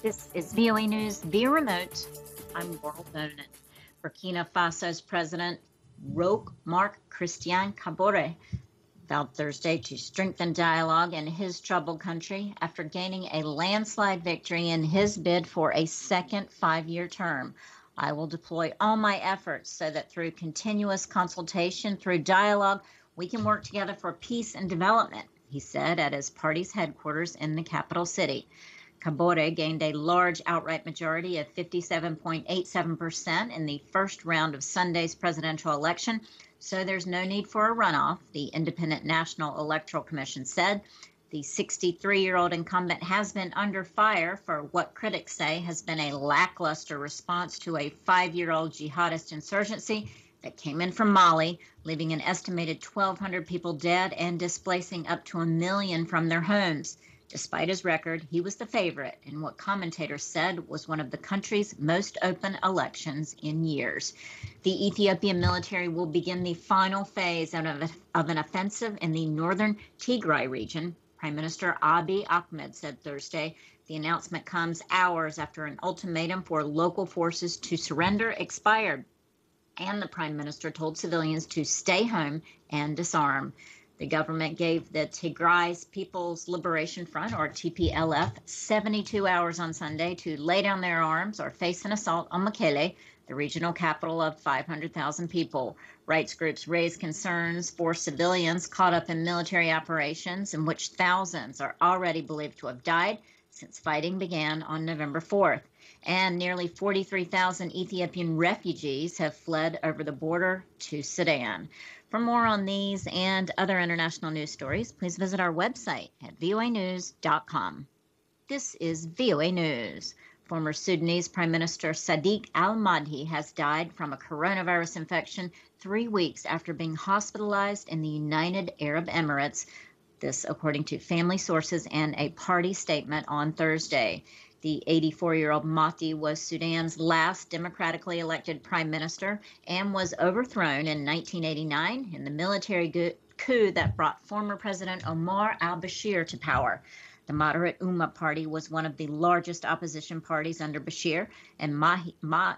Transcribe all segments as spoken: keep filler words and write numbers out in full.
This is V O A News via remote. I'm Laurel Bowman. Burkina Faso's president, Roch Marc Christian Kabore, vowed Thursday to strengthen dialogue in his troubled country after gaining a landslide victory in his bid for a second five-year term. I will deploy all my efforts so that through continuous consultation, through dialogue, we can work together for peace and development, he said at his party's headquarters in the capital city. Kabore gained a large outright majority of fifty-seven point eight seven percent in the first round of Sunday's presidential election, so there's no need for a runoff, the Independent National Electoral Commission said. The sixty-three-year-old incumbent has been under fire for what critics say has been a lackluster response to a five-year-old jihadist insurgency that came in from Mali, leaving an estimated twelve hundred people dead and displacing up to a million from their homes. Despite his record, he was the favorite in what commentators said was one of the country's most open elections in years. The Ethiopian military will begin the final phase of, of an offensive in the northern Tigray region, Prime Minister Abiy Ahmed said Thursday. The announcement comes hours after an ultimatum for local forces to surrender expired, and the Prime Minister told civilians to stay home and disarm. The government gave the Tigray People's Liberation Front, or T P L F, seventy-two hours on Sunday to lay down their arms or face an assault on Mekele, the regional capital of five hundred thousand people. Rights groups raised concerns for civilians caught up in military operations in which thousands are already believed to have died since fighting began on November fourth. And nearly forty-three thousand Ethiopian refugees have fled over the border to Sudan. For more on these and other international news stories, please visit our website at V O A news dot com. This is V O A News. Former Sudanese Prime Minister Sadiq al-Mahdi has died from a coronavirus infection three weeks after being hospitalized in the United Arab Emirates. This, according to family sources and a party statement on Thursday. The eighty-four-year-old Mahdi was Sudan's last democratically elected prime minister and was overthrown in nineteen eighty-nine in the military coup that brought former President Omar al-Bashir to power. The Moderate Ummah Party was one of the largest opposition parties under Bashir, and Mahdi,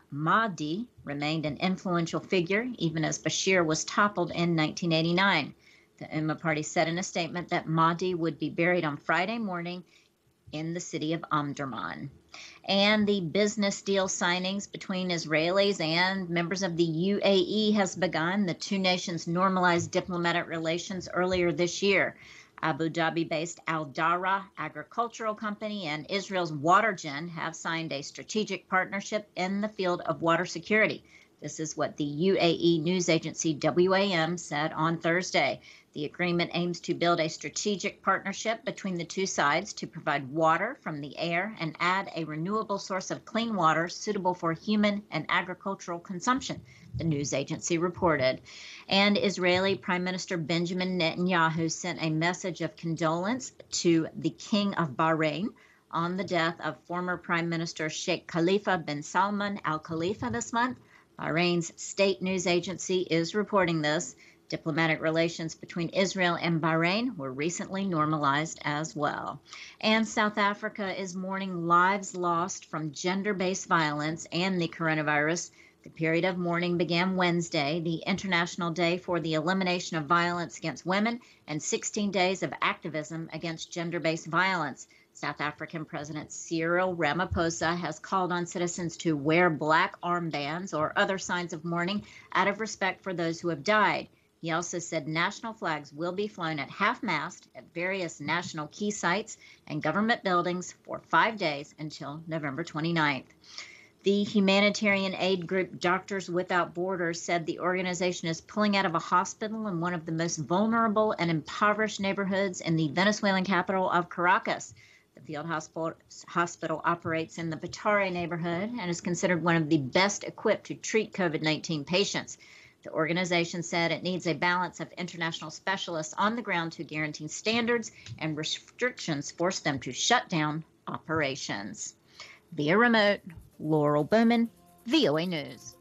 Mahdi remained an influential figure even as Bashir was toppled in nineteen eighty-nine. The Ummah Party said in a statement that Mahdi would be buried on Friday morning in the city of Omdurman. And the business deal signings between Israelis and members of the U A E has begun. The two nations normalized diplomatic relations earlier this year. Abu Dhabi-based Al Dara Agricultural Company and Israel's Watergen have signed a strategic partnership in the field of water security. This is what the U A E news agency W A M said on Thursday. The agreement aims to build a strategic partnership between the two sides to provide water from the air and add a renewable source of clean water suitable for human and agricultural consumption, the news agency reported. And Israeli Prime Minister Benjamin Netanyahu sent a message of condolence to the King of Bahrain on the death of former Prime Minister Sheikh Khalifa bin Salman Al Khalifa this month. Bahrain's state news agency is reporting this. Diplomatic relations between Israel and Bahrain were recently normalized as well. And South Africa is mourning lives lost from gender-based violence and the coronavirus. The period of mourning began Wednesday, the International Day for the Elimination of Violence Against Women, and sixteen days of activism against gender-based violence. South African President Cyril Ramaphosa has called on citizens to wear black armbands or other signs of mourning out of respect for those who have died. He also said national flags will be flown at half-mast at various national key sites and government buildings for five days until November twenty-ninth. The humanitarian aid group Doctors Without Borders said the organization is pulling out of a hospital in one of the most vulnerable and impoverished neighborhoods in the Venezuelan capital of Caracas. The field hospital, hospital operates in the Petare neighborhood and is considered one of the best equipped to treat COVID nineteen patients. The organization said it needs a balance of international specialists on the ground to guarantee standards, and restrictions force them to shut down operations. Via remote, Laurel Bowman, V O A News.